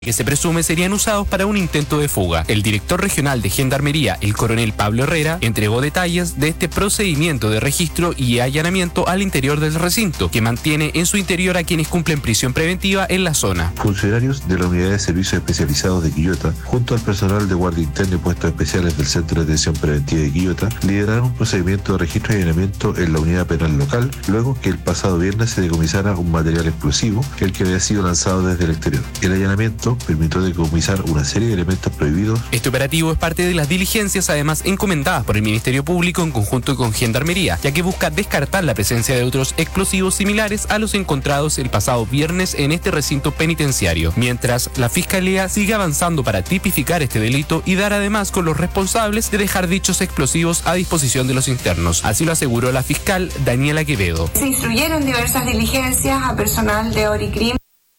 que se presume serían usados para un intento de fuga. El director regional de Gendarmería, el coronel Pablo Herrera, entregó detalles de este procedimiento de registro y allanamiento al interior del recinto, que mantiene en su interior a quienes cumplen prisión preventiva en la zona. Funcionarios de la Unidad de Servicios Especializados de Quillota, junto al personal de Guardia Interna y Puestos Especiales del Centro de Detención Preventiva de Quillota, lideraron un procedimiento de registro y allanamiento en la unidad penal local, luego que el pasado viernes se decomisara un material explosivo, el que había sido lanzado desde el exterior. El allanamiento permitió decomisar una serie de elementos prohibidos. Este operativo es parte de las diligencias además encomendadas por el Ministerio Público en conjunto con Gendarmería, ya que busca descartar la presencia de otros explosivos similares a los encontrados el pasado viernes en este recinto penitenciario, mientras la Fiscalía sigue avanzando para tipificar este delito y dar además con los responsables de dejar dichos explosivos a disposición de los internos. Así lo aseguró la fiscal Daniela Quevedo. Se instruyeron diversas diligencias a personal de Oricrim